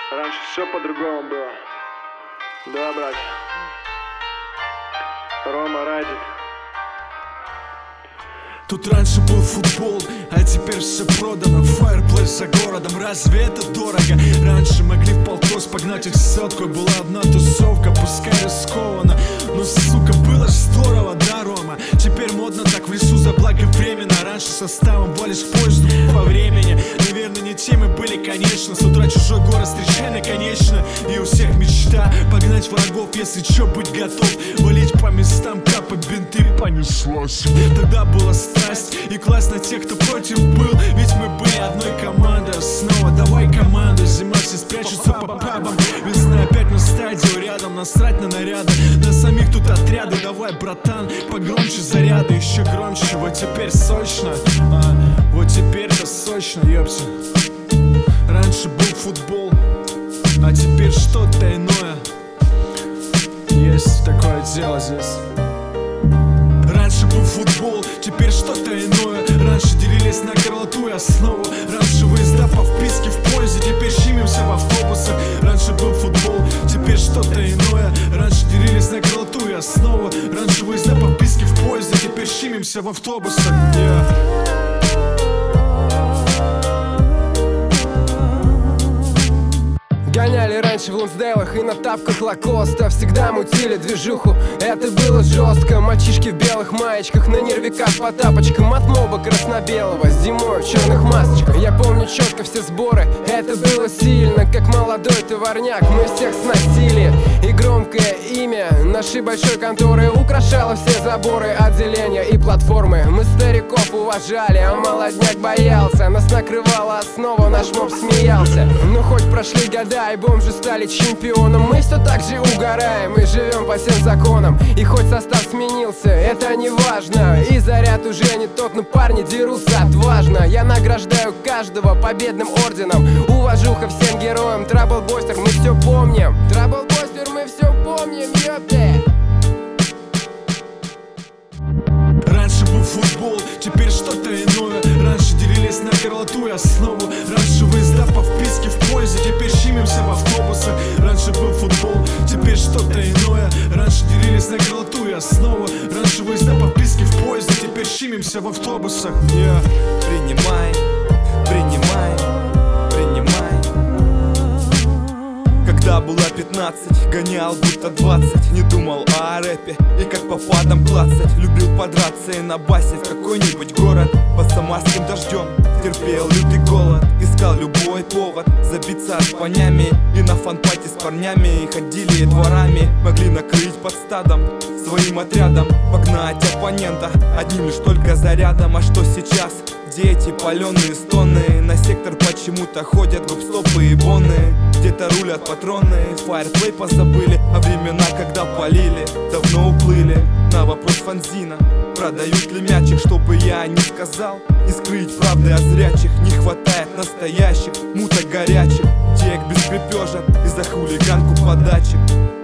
Раньше все по-другому было. Да, братья. Рома Радик. Тут раньше был футбол, а теперь все продано. Фаерплей за городом, разве это дорого? Раньше могли в полтос погнать их сотку. Была одна тусовка, пускай рискованно, но, сука, было ж здорово, да, Рома? Теперь модно так в лесу заблаговременно. Раньше составом валишь к поезду по времени. Наверное, не те мы были, конечно. С утра чужой город встречай наконечно. И у всех мечта погнать врагов, если чё, быть готов. Валить по местам, капать бинты, понеслось. Тогда была страсть и классно тех, кто против был. Ведь мы были одной командой. Снова давай команду. Зима, все спрячутся по пабам. Весна опять на стадию рядом. Насрать на наряды, на самих тут отряды. Давай, братан, погромче заряды. Еще громче, вот теперь сочно. Вот теперь-то сочно, ёпти. Раньше был футбол, а теперь что-то иное. Есть такое дело здесь. Раньше был футбол, теперь что-то иное. Раньше делились на горлоту и основу. Раньше выезда по вписке в поезде, теперь щимимся в автобусах. Раньше был футбол, теперь что-то иное. Раньше делились на горлоту и основу. Раньше выезда по вписке в поезде, теперь щимимся в автобусах. Гоняли раньше в Лонсдейлах и на тапках Лакоста. Всегда мутили движуху, это было жестко. Мальчишки в белых маечках, на нервиках по тапочкам. От моба красно-белого, зимой в черных масочках. Я помню четко все сборы, это было сильно. Как молодой товарняк, мы всех сносили. И громкое имя нашей большой конторы украшало все заборы, отделения и платформы. Мы стариков уважали, а молодняк боялся. Нас накрывала основа, наш моб смеялся. Ну хоть прошли года и бомжи стали чемпионом, мы все так же угораем и живем по всем законам. И хоть состав сменился, это не важно. И заряд уже не тот, но парни дерутся отважно. Я награждаю каждого победным орденом. Уважуха всем героям, Траблбостер, мы все помним. Траблбостер, мы все помним, ёпте. Раньше был футбол, теперь что-то иное. Раньше делились на горлоту и основу. Раньше выезда по вписке в поезде, теперь щимимся в автобусах. Раньше был футбол, теперь что-то иное. Раньше делились на горлоту и основу. Раньше выезда по вписке в поезде, теперь щимимся в автобусах. Принимай, принимай, принимай. Когда было 15, гонял будто 20. Не думал о рэпе и как по падам клацать. Любил подраться и на басе в какой-нибудь город. Под самарским дождем терпел лютый голод. Искал любой повод забиться с парнями. И на фан-пати с парнями ходили дворами. Могли накрыть под стадом своим отрядом, погнать оппонента одним лишь только зарядом. А что сейчас? Где эти паленые стоны? На сектор почему-то ходят гопстопы и боны. Где-то рулят патроны, фаерплей позабыли. А времена, когда палили, давно уплыли. На вопрос фанзина, продают ли мячик, чтобы я не сказал. Не скрыть правды о зрячих, не хватает настоящих муток горячих. Тек без крепежа и за хулиганку подачек.